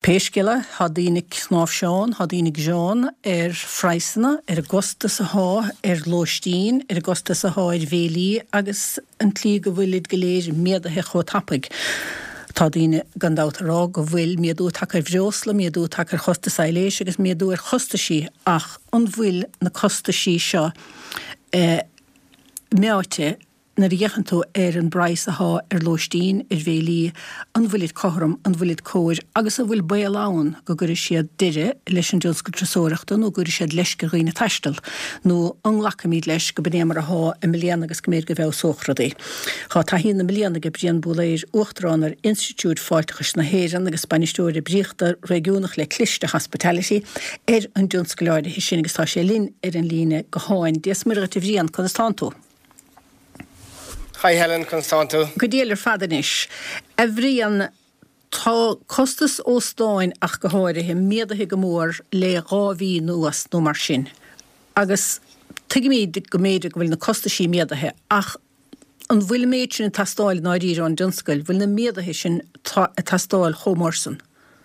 Péiscile hadínig snáfseán, hadínig Jean Freisana, Agosta a há, Lóistín, Agosta a há Vélí, agus an tlí go bhfuilid go léir méadathe chó tapig. Tá díine gandátárá go bhfuil méadú take bhreosla, méadú take chosta sailéis, agus méadú chostaí ach an bhfuil na chostaí seo meáte na dhéchantú an brais a há Lóistín, Vélí, an bhfuilid choram, an bhfuilid cóir, agus a bhfuil bailán go gur siad dire leis an dúsco trasóireachta nó gur siad leis go roiine taistal, nó an lacamíd leis go bnéamar a há a millián agus go mér go bheith sóchradí. Tá hí na millián go brian búléir uachtarránar Institút Fáilteachas na Héireann agus Spanisteoirí bríochta régiúnach le cliste hospitality an dúsco leide hí sin agus tá sé linn an líne go háin díos mar a bhríon Constantú. Hi Helen, Constanto. Go díalar fadanis. A bhríon tá costas ó stáin ach go háirithe méadathe go mór le ráhí nuas nó mar sin. Agus tuigimid go méidir go bhfuil na costaí méadathe ach an bhfuil méid sin tastáil náiríre an dúnscoil, bhfuil na méadathe sin tastáil chomórsan.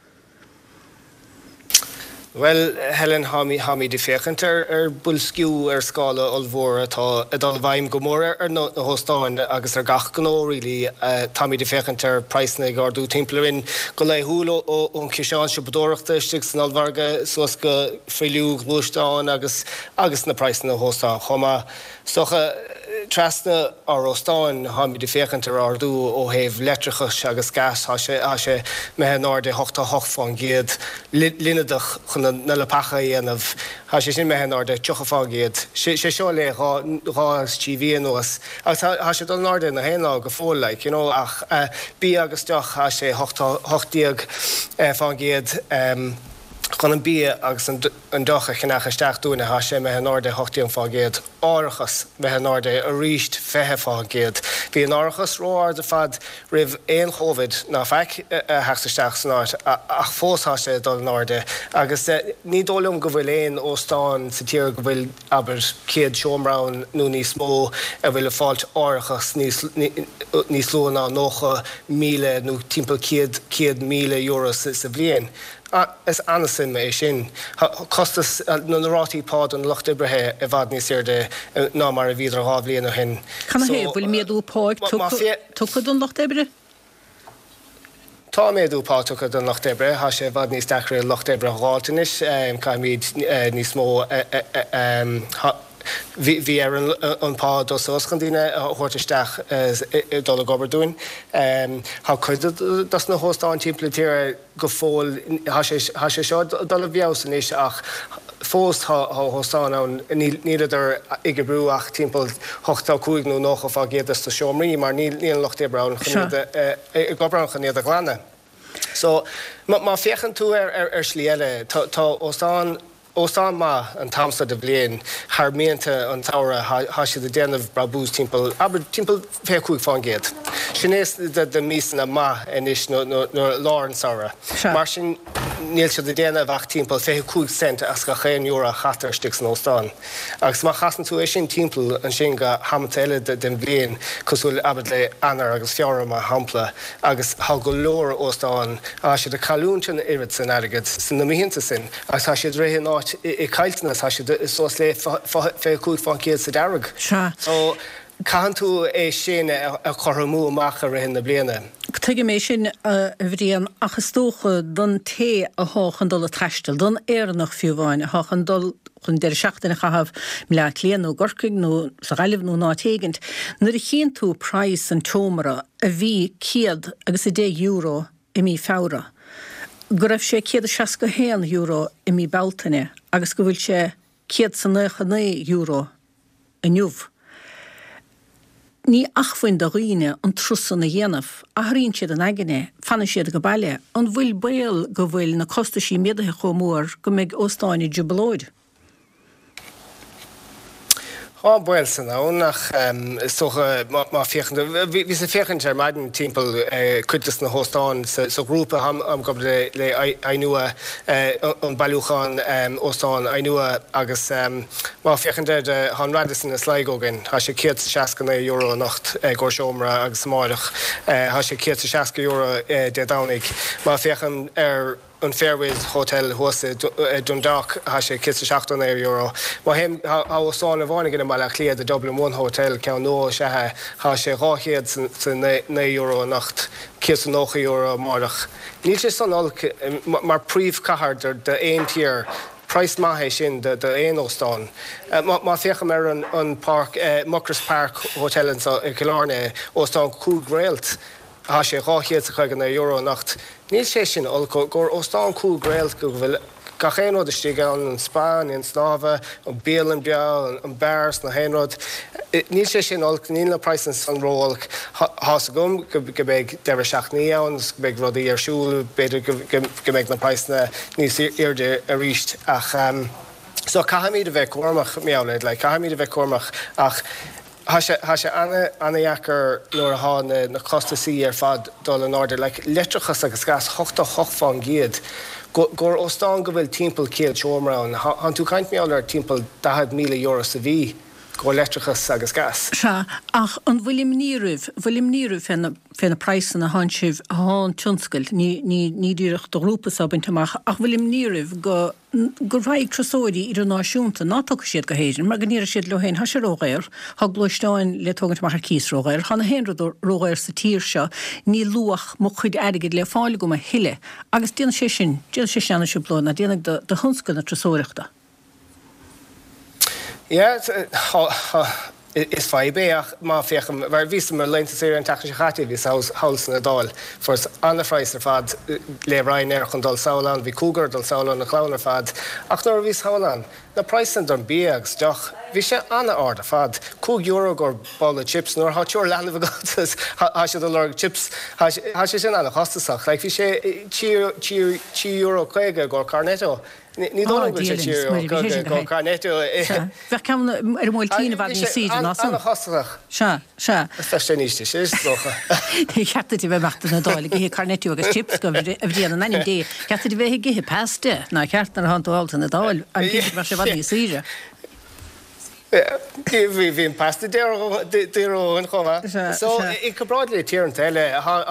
Well, Helen hami de fechent bulskiú scala olvór atá adal bhaim gomór na hóstáin agus gach gnó really támi de fechent preisna gardú timpplarin go lei húla ó Ciseán se bedóireachta stig san alvarga suas go friú glústáin agus na preisna hóstá choma socha trasna Óstáin hami de fechent ardú ó heh letrachas agus gas ha se me náde hochta hochfáin géad linnadach na le pacha dhéanamh ha sé sin mehan áde tuchafá géad. sé seo le rá TV nuas. Agus ha sé don náde na héná go fóla, ach bí agus deach ha sé hochtíag fá géad chun an bí agus an docha chinnacha steachúna ha sé mehan áde hochtíon fá géad árachas mehan áde a ríist fethe fá géad. Bhí an árachas róir de fad rih éon chóvid ná feic heachsa steach san áit ach fósá sé dul an áde agus ní dólamm go bhfuil éon Óstáin sa tír go bhfuil aber céad seomrán nó níos mó a bhfuil a fáilt árachas níos lú ná nócha míle nó timpeall céad míle euros sa bbliain. Is anasin me sin. Costas na rátí pád an Locht Ibrethe a bhad níos de ná mar a bhíidir hábblion hin. Chana hé, bhfuil méadú páid tuchad an Locht Ibre? Tá méadú pátucha an Locht Ibre, ha sé bhad níos dechre Locht Ibre hátanis, caiimid níos mó Bhí an pád os oscandíine chuirteisteach dul gobar dúin. Tá chuid das na hóstáin timpplatíre go fóil ha sé seo dul a bheosan is ach fós hóstáin an níidir ige brúach timppla 8 nó nócha fá géad sta seomraí mar níl Locht Ibre gobar chanéad a glána. So má féchan tú slíile tá Óstáin má an tamsa de blian harménta an tára ha sé de déanamh brabús timppla aber timppla fécúig fáin géad. Sinnéis de mísan a má inis nó láran sára. Mar sin níl se de déanamh ach timppla 5 cent as go chéan euro chatar stig an Óstáin. Agus má chasan tú é sin timppla an sin go hamantéile den blian cosúil abad le anar agus fearm a hampla agus há go leor Óstáin a sé de calúntin irid san agad san na mihinnta sin agus tá sé réhé ná I cailtnas ha sé sós le fécúig fá céad sa darag. So can tú é sin a choramú amach a rihin na bliana. Tuige mé sin a bhríon achas tócha don té a háchan dul a taistal, don éarnach fiúháin a háchan dul chun deir seachtainna chahabh le léan nó gorcaig nó sa gaiileh nó ná téigint. Nuair a chéan tú price an teomara a bhí céad agus €10 I mí fára. Go raibh sé 160 euro I mí beltaine, agus go bhfuil sé 190 euro a nniuh. Ní achfuin do riine an trusan na dhéanamh, a thríonn siad an aigeine, fanna siad go baile, an bhfuil bail go bhfuil na costaí méadathe chomór go mbeidh Óstáin I jubalóid. Buil san ón nach má féchan. Bhí sa féchan maidin timppla cuitas na hóstáin sa grúpa am go le ainua an bailúcháin Óstáin ainua agus má féchan de han radisan na sláigógan. Tá sé 160 euro a nacht go seomra agus máireach. Tá sé 160 euro de dánig. Má féchan an Fairways Hotel hosa Dundalk ha sé €7 má him ha sána bhána gin mal léad a Dublin One Hotel ce nó se ha sé ráchéad san €9 nacht €9 marach. Níl sé san mar príomh cahar de aon tír price mahe sin de éon óstáin. Má fécha mar an park Muckers Park Hotel in Killarney óstáin cúg réalt ha sé ráchéad a chuig an €9 nacht. Níl sé sin gur óstáin cúg réalt go bhfuil Cachénod is stigan an Spáin, an Slava, an Bélan Bia, an Bears, na Hénod. Níl sé sin olc, níl na price an rólc has gom, go beg deir seach níáns, go beg rodí siúl, beidir go beg na price na níos irde a ríist ach so cahamíd a bheith cuamach meáleid, le cahamíd a bheith cuamach ach ha sé anna jacker nuair a hána na costa sí fad dul an order, le letrachas agus gas hochta hochfán giad. Gur óstáin go bhfuil timppel céal seomrán, an tú caiint meáil timppel €10,000 sa bhí go letrachas agus gas. Se ach an bhfuilim níruh fena preisan a hán sibh hán tionscail ní dúireach do grúpas a bintamach ach bhfuilim níruh gur bhaid trasóirí idir náisiúnta nátá siad go héidir, mar gníir siad le héin has sé rógéir, ha glóisteáin le tógant mar cís rógéir, chana héanrad rógéir sa tír seo ní luach mo chuid airigid le fáil go a hiile, agus déana sé sin, déana sé seanna se blóna, déananig de thunscail na trasóireachta. Ja, is feibeach má fecham, waar ví mar leinte sé an tachar chati ví hals na dal, fors anna freisar fad le Ryanair chun dal Saulan, ví Cougar dal Saulan na clownar fad, ach nor vís Howlan, na pricean don beags, doch, ví sé anna orda fad, €2 gur ball of chips, nor hat your land of gotas, ha sé dollar chips, ha sé sin anna hostasach, like ví sé €2 quega gur Cornetto. Ní dóna go sé go Cornetto. Bheith ceann ar mhil tína bhad ní síidir ná san. Anna hostasach. Se. Tá sé níos sé stocha. Cheatta tí bheith machta na dála gihí Cornetto agus chips go bhí an nain dé. Cheatta tí bheith gihí pasta ná ceart ar hantáilta na dáil an gihí mar sé bhad ní síire. Bhín pasta déróin chomha. So I cabráid le tíar an teile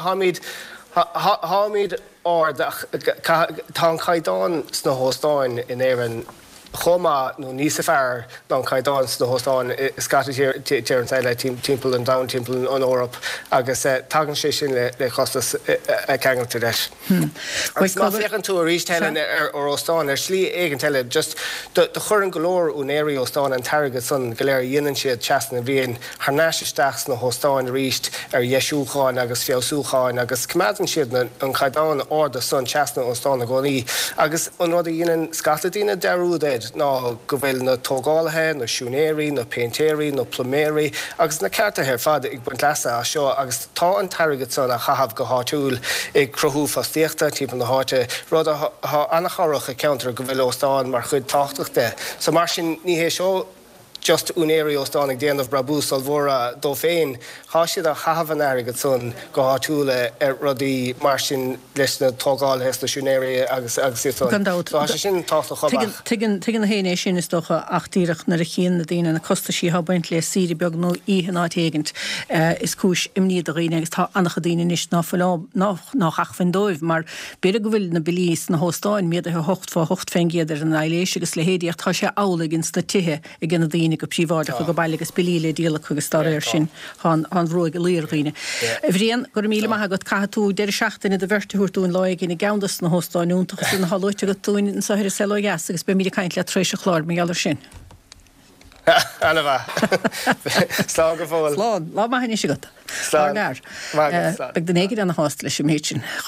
hámid árdach tá caiidán sna hóstáin in éan choma nó níos fearr ná caiidán sna hóstáin scata tíar an teile timppel an down timppel an Europa agus tagan sé sin le chostas ceangailta leis. Agus má féchan tú a ríis teile ar óstáin ar slí éigen teile just de chur an golóir ún éirí óstáin an targad san go léir dhéanann siad teasna bhíon thnáisisteach na hóstáin ríist ar jeisiúcháin agus fiosúcháin agus cumádan siad an caiidán orda san teasna óstáin na gcónaí agus an rud a dhéanann scatadína dearúdaid ná go bhfuil na tógálathe, na siúnéirí, na paintéirí, na pluméirí, agus na cearta ar fad ag buint leasa a seo agus tá an targad san a chahabh go háitiúil ag cruthú fastíochta típan na háite rud anna chorach a counter go bhfuil óstáin mar chud táchtachta. So mar sin ní hé seo just un éri óstáinnig déanamh brabú salmhóra dó féin, há siad a chahabhan airgad son go háitiúla ar rudaí mar sin leis na tógáil hes na siúnéirí agus so há sé sin táchtach chobach. Tuigeann na héine sin is docha achtíireach na chéan na daine na costa sí habaint le síri beag nó ihe ná téigent is cúis imníad a riine agus tá annach a daine is ná nach ach fan dóibh, mar beidir go bhfuil na bilís na hóstáin miad a hocht fá hocht fengéidir an eiléis agus le héideach tá sé álaigins na tithe i gin na daine go príomháideach go bailagus bilíle díala chugus starir sin an roiig a líorghine. Bhríon gur míle maithe go caitú deir seachtainna de bhirrtaúirtún láig ina gceandas na hóstáinúntaach sin na hallóite go túin in sair seló gas agus be míle caiint le tréise chláir mé allar sin. Anna bheith. Slá go fóil. Slán, lá maithe ní sé gota. Slán. Beg den éigead an na hástal sem héit sin.